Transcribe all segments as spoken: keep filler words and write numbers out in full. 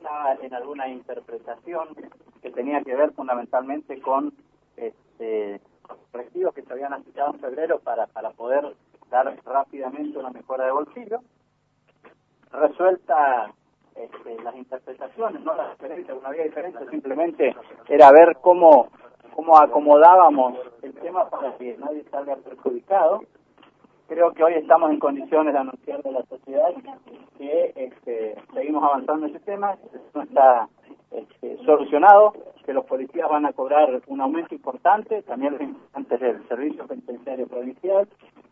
estaba en alguna interpretación que tenía que ver fundamentalmente con este, los correctivos que se habían aplicado en febrero para, para poder dar rápidamente una mejora de bolsillo. Resuelta este, las interpretaciones, no las diferencias, no había diferencia, simplemente era ver cómo, cómo acomodábamos el tema para que nadie salga perjudicado. Creo que hoy estamos en condiciones de anunciarle a la sociedad que este, seguimos avanzando en ese tema, no está este, solucionado, que los policías van a cobrar un aumento importante, también los integrantes del Servicio Penitenciario Provincial,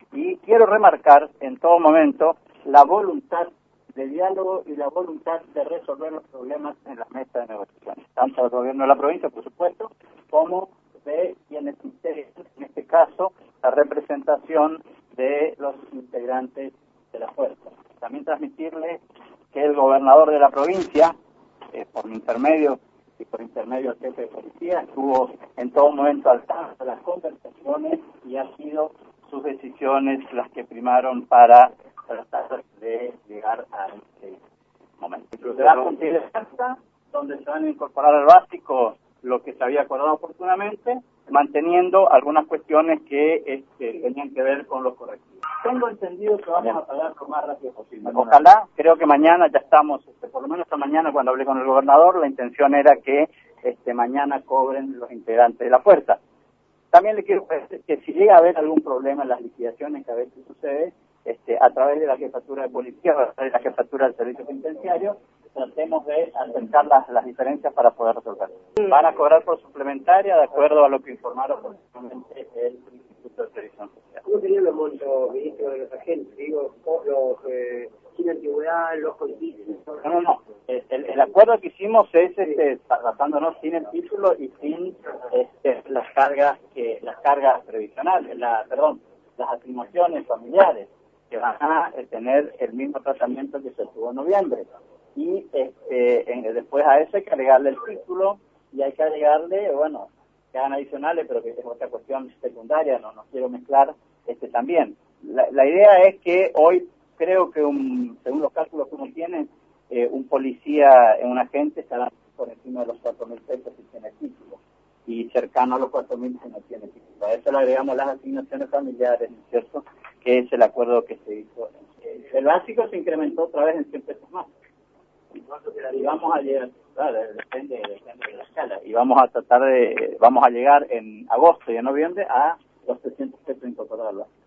y quiero remarcar en todo momento la voluntad de diálogo y la voluntad de resolver los problemas en las mesas de negociaciones, tanto del gobierno de la provincia, por supuesto, como de quienes integran, en este caso, la representación de los integrantes de la fuerza. También transmitirle que el gobernador de la provincia, eh, por mi intermedio y por intermedio del jefe de policía, estuvo en todo momento al tanto de las conversaciones y ha sido sus decisiones las que primaron para tratar de llegar a este momento. Se va a cumplir esta, donde se van a incorporar al básico lo que se había acordado oportunamente, manteniendo algunas cuestiones que este, tenían que ver con los correctivos. Tengo entendido que vamos Bien. a pagar lo más rápido posible. Ojalá, creo que mañana ya estamos, este, por lo menos esta mañana cuando hablé con el gobernador, la intención era que este, mañana cobren los integrantes de la fuerza. También le quiero decir que si llega a haber algún problema en las liquidaciones que a veces sucede, este, a través de la jefatura de policía, a través de la jefatura del servicio penitenciario, tratemos de acercar las, las diferencias para poder resolver. Van a cobrar por suplementaria de acuerdo a lo que informaron oportunamente el Instituto de Previsión Social. ¿Cómo serían los montos, ministro, de los agentes? Digo, los eh, sin antigüedad, los con título. No, no, no. El, el acuerdo que hicimos es este, basándonos sin el título y sin este, las cargas que las cargas previsionales, la, perdón, las asignaciones familiares que van a tener el mismo tratamiento que se tuvo en noviembre. Y este, en, después a eso hay que agregarle el título y hay que agregarle, bueno, que hagan adicionales, pero que es otra cuestión secundaria, no, no quiero mezclar este también. La, la idea es que hoy creo que, un, según los cálculos que uno tiene, eh, un policía, un agente estará por encima de los cuatro mil pesos si tiene título, y cercano a los cuatro mil si no tiene título. A eso le agregamos las asignaciones familiares, ¿no es cierto?, que es el acuerdo que se hizo. El básico se incrementó otra vez en cien pesos más. Y vamos a llegar, claro, depende, depende de la escala, y vamos a tratar de, vamos a llegar en agosto y en noviembre a los trescientos pesos incorporados.